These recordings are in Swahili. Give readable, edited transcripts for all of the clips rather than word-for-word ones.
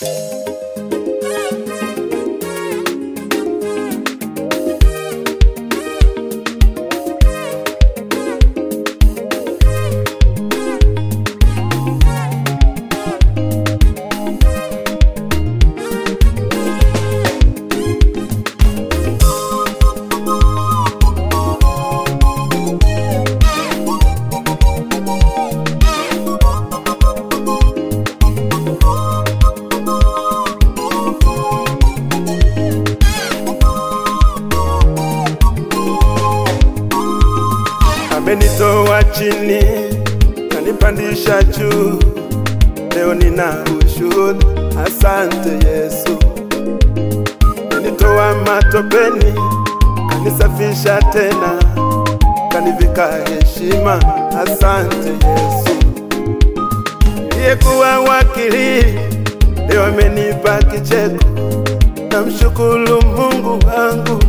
Amenitoa chini kanipandisha juu, leo nina ushuhuda. Asante Yesu. Amenitoa matopeni kanisafisha tena, kanivika heshima. Asante Yesu. Niliyekuwa wakili leo amenipa kicheko, namshukuru Mungu wangu.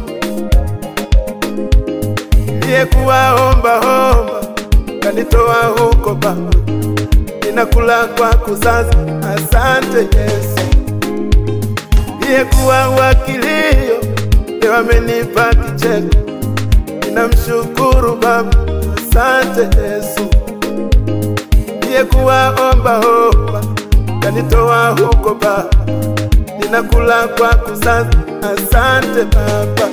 Niliyekuwa omba kanitoa huko Baba, ninakula kwa kuzaza. Asante Yesu. Niliyekuwa wakilio leo amenipa kicheko, ninamshukuru Baba. Asante Yesu. Niliyekuwa omba kanitoa huko Baba, ninakula kwa kuzaza. Asante Baba.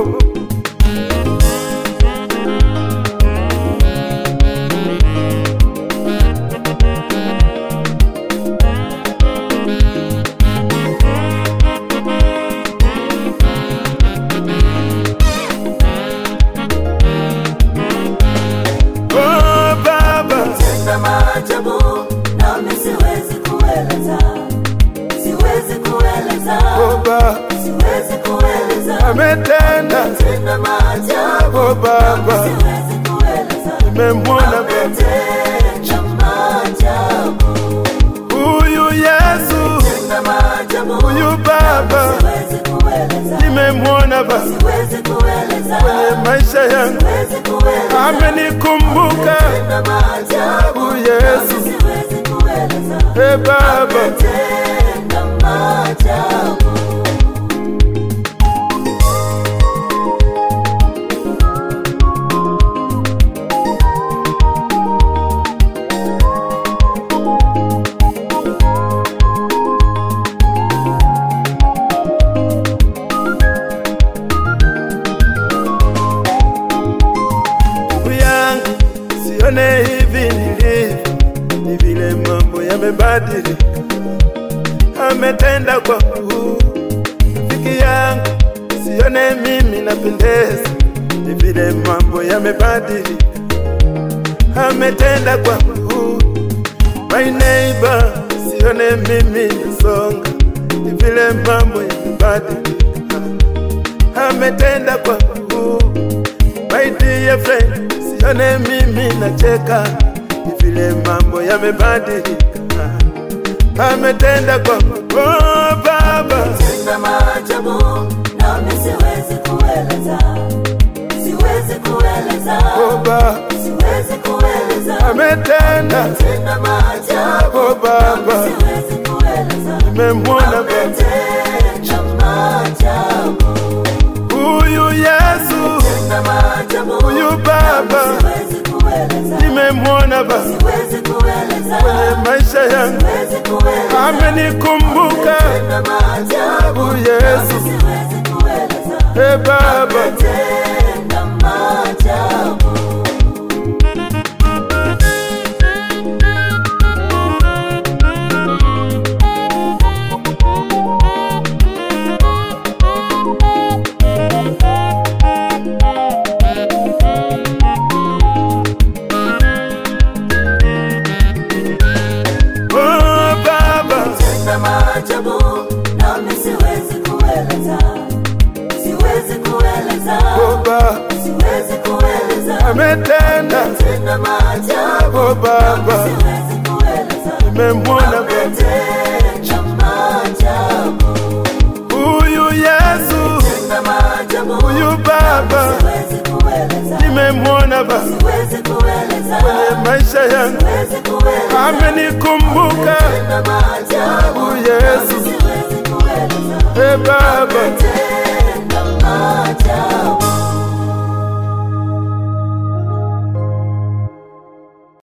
Maajabu nami siwezi kueleza, siwezi kueleza, siwezi kueleza. Ametenda maajabu Baba, siwezi kueleza. Nimemwona Ametenda maajabu. Huyu Yesu, huyu Baba, siwezi kueleza. Nimemwona Baba, siwezi kueleza. kwenye maisha yangu siwezi kueleza. amenikumbuka. Maajabu Yesu, siwezi kueleza. Hey Baba, Ametenda maajabu. sione hivi nilivyo, ni vile mambo yamebadilika. Ametenda kwangu. Rafiki yangu, sione mimi napendeza, ni vile mambo yamebadilika. Ametenda kwangu. My neighbor, sione mimi nasonga, ni vile mambo yamebadilika. Ametenda kwangu. My dear friend, sione mimi nacheka, ni vile mambo yamebadilika. Ametenda kwangu. Baba, ametenda maajabu nami siwezi kueleza, siwezi kueleza. Baba, siwezi kueleza. ametenda maajabu Baba, siwezi kueleza. nimemwona Baba, ametenda maajabu. huyu Yesu, huyu Baba, siwezi kueleza. nimemwona Baba, siwezi kueleza. kwenye maisha yangu siwezi kueleza. amenikumbuka. maajabu Yesu, siwezi kueleza. Hey Baba, ametenda maajabu. Maajabu nami siwezi kueleza, siwezi kueleza. Baba, siwezi kueleza. ametenda maajabu Baba, siwezi kueleza. nimemwona Baba, ametenda maajabu. huyu Yesu, huyu Baba, siwezi kueleza. nimemwona Baba, siwezi kueleza. kwenye maisha yangu siwezi kueleza. amenikumbuka. maajabu Yesu, Baba,